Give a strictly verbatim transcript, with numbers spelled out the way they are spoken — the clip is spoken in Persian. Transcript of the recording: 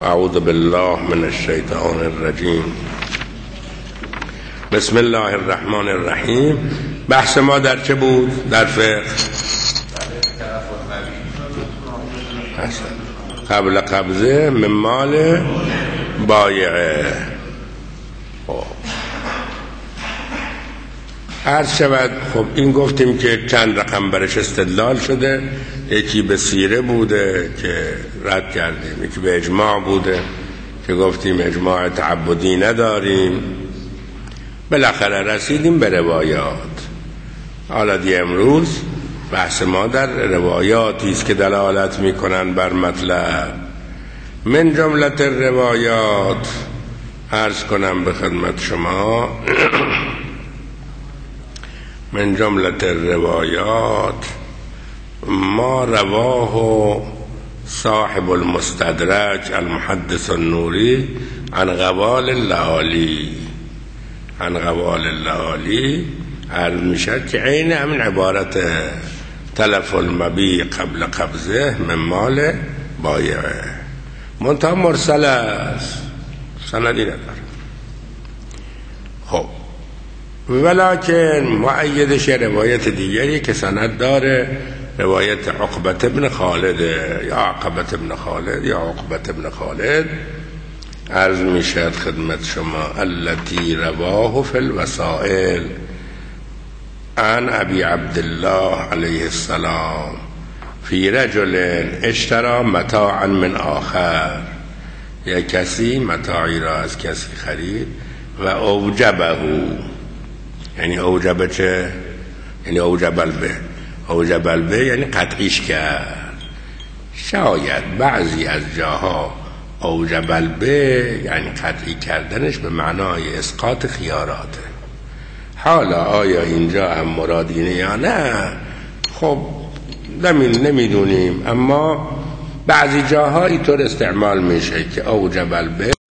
اعوذ بالله من الشیطان الرجیم. بسم الله الرحمن الرحیم. بحث ما در چه بود؟ در فقه قبل قبضه من مال بایعه. عرض شود خب این گفتیم که چند رقم برش استدلال شده، یکی به سیره بوده که رد کردیم، یکی به اجماع بوده که گفتیم اجماع تعبدی نداریم، بالاخره رسیدیم به روایات. حالا دی امروز بحث ما در روایاتی است که دلالت میکنن بر مطلب. من جملت روایات عرض کنم به خدمت شما من جملت الروایات ما رواه صاحب المستدرک المحدث النوری عن غوال اللآلی. عن غوال اللآلی عرض میشد که عین همین عبارت تلف المبیع قبل قبضه من مال بایعه، منتها مرسل است، سندی نداره. خب ولکن مؤیدش روایت دیگری که سند داره، روایت عقبة بن خالد یا عقبة بن خالد یا عقبة بن خالد. عرض میشد خدمت شما التي رواه في الوسائل عن ابي عبدالله علیه السلام فی رجل اشترى متاعا من آخر. یا کسی متاعی را از کسی خرید و اوجبه، یعنی اوجبه چه؟ یعنی اوجب البه. اوجب البه یعنی قطعیش کرد. شاید بعضی از جاها اوجب البه یعنی قطعی کردنش به معنای اسقاط خیاراته. حالا آیا اینجا هم مرادینه یا نه خب نمیدونیم، اما بعضی جاها اینطور استعمال میشه که اوجب البه